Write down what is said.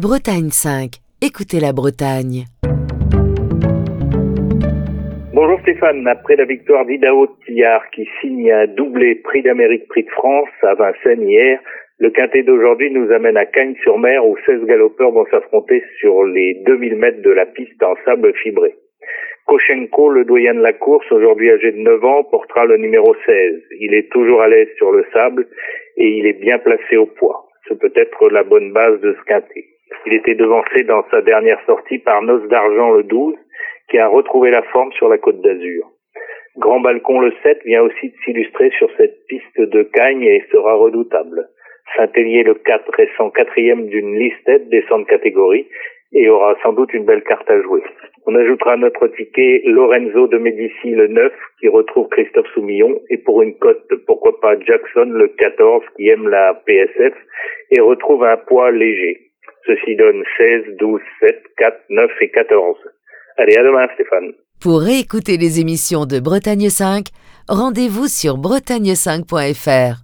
Bretagne 5. Écoutez la Bretagne. Bonjour Stéphane, après la victoire d'Idaho Tillard qui signe un doublé Prix d'Amérique, Prix de France à Vincennes hier, le quintet d'aujourd'hui nous amène à Cagnes-sur-Mer où 16 galopeurs vont s'affronter sur les 2000 mètres de la piste en sable fibré. Koshenko, le doyen de la course, aujourd'hui âgé de 9 ans, portera le numéro 16. Il est toujours à l'aise sur le sable et il est bien placé au poids. C'est peut-être la bonne base de ce quintet. Il était devancé dans sa dernière sortie par Noce d'Argent le 12, qui a retrouvé la forme sur la Côte d'Azur. Grand Balcon le 7 vient aussi de s'illustrer sur cette piste de Cagnes et sera redoutable. Saint-Hélier le 4 récent quatrième d'une listette descend de catégorie et aura sans doute une belle carte à jouer. On ajoutera à notre ticket Lorenzo de Médicis le 9 qui retrouve Christophe Soumillon et pour une cote, pourquoi pas Jackson le 14 qui aime la PSF et retrouve un poids léger. Ceci donne 16, 12, 7, 4, 9 et 14. Allez, à demain Stéphane. Pour réécouter les émissions de Bretagne 5, rendez-vous sur bretagne5.fr.